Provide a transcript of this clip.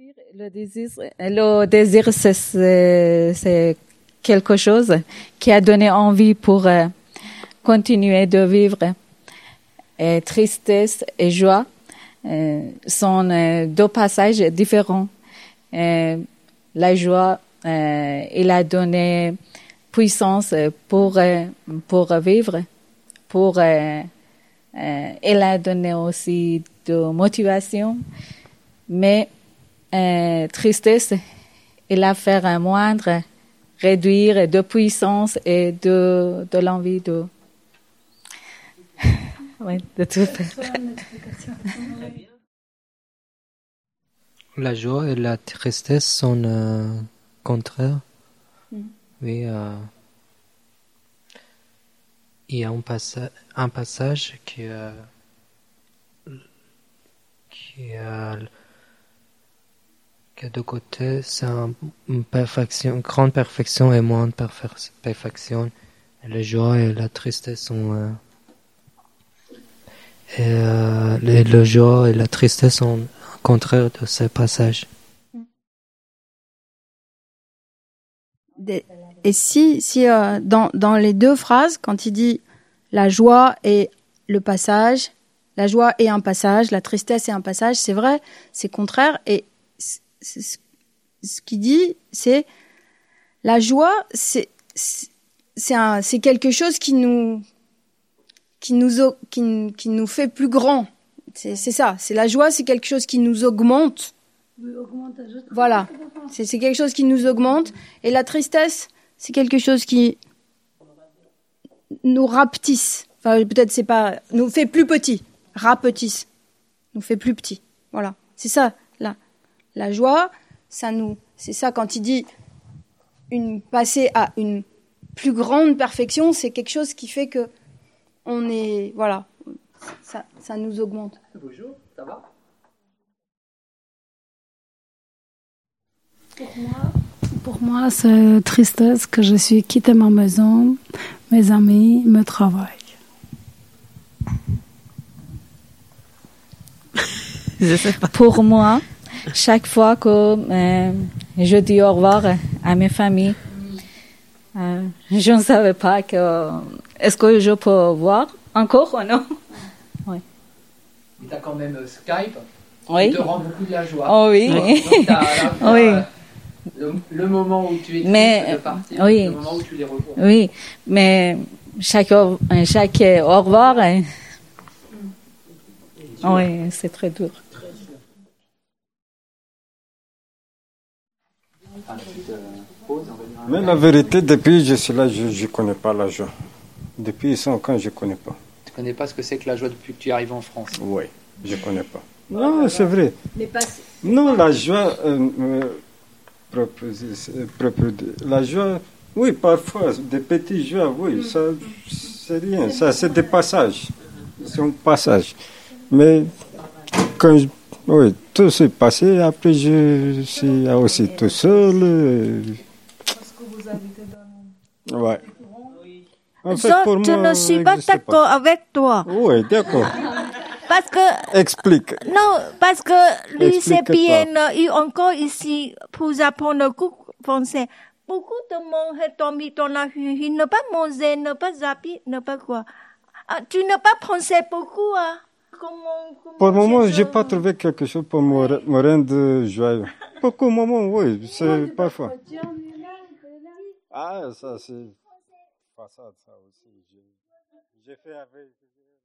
Le désir, c'est quelque chose qui a donné envie pour continuer de vivre. Et tristesse et joie sont deux passages différents. La joie, il a donné puissance pour vivre, il a donné aussi de motivation, mais tristesse, il a fait un moindre réduire de puissance et de l'envie de oui, de tout faire. La joie et la tristesse sont contraires. Oui, il y a un passage qui a de côté, c'est une perfection, grande perfection et moindre perfection. Et la joie et la tristesse sont la joie et la tristesse sont contraires de ce passage. Et si dans les deux phrases, quand il dit la joie et le passage, la joie est un passage, la tristesse est un passage, c'est vrai, c'est contraire. Et ce qu'il dit, c'est la joie, c'est quelque chose qui nous fait plus grand. C'est ça. C'est la joie, c'est quelque chose qui nous augmente. Voilà. C'est quelque chose qui nous augmente. Et la tristesse, c'est quelque chose qui nous rapetisse. Enfin, peut-être c'est pas, nous fait plus petit. Rapetisse. Nous fait plus petit. Voilà. C'est ça, là. La joie, c'est ça quand il dit passer à une plus grande perfection, c'est quelque chose qui fait que on est, voilà. Ça nous augmente. Bonjour, ça va? Pour moi, c'est tristesse que je suis quitté ma maison, mes amis, mon travail. Je sais pas. Pour moi, chaque fois que je dis au revoir à mes familles, je ne savais pas est-ce que je peux voir encore ou non. Oui. Mais t'as quand même Skype. Oui. Qui te rend beaucoup de la joie. Oh oui. Donc t'as à la fois, oui. Le moment où tu es triste de partir, oui. le moment où tu les revois. Oui, mais chaque au revoir, oui, c'est très dur. Mais la vérité, depuis que je suis là, je ne connais pas la joie. Depuis 5 ans, je ne connais pas. Tu ne connais pas ce que c'est que la joie depuis que tu arrives en France? Oui, je ne connais pas. Non, c'est vrai. Mais pas... Non, la joie, la joie, oui, parfois, des petites joies, oui, ça, c'est rien. Ça, c'est des passages. C'est un passage. Mais quand oui, tout s'est passé, après je suis aussi tout seul. Parce que vous habitez dans... Ouais. En fait, Donc, je ne suis pas d'accord avec toi. Oui, d'accord. Parce que... Explique. Non, parce que lui, c'est bien, Explique-toi. il est encore ici pour apprendre le cours français. Beaucoup de monde est tombé dans la rue. Il ne pas manger, ne pas zapper, ne pas quoi. Ah, tu n'as pas pensé beaucoup, hein? Pour le moment, je n'ai pas trouvé quelque chose pour me rendre joyeux. Pour le moment, oui, c'est parfois. Ah, ça, c'est façade, ça aussi. J'ai fait avec...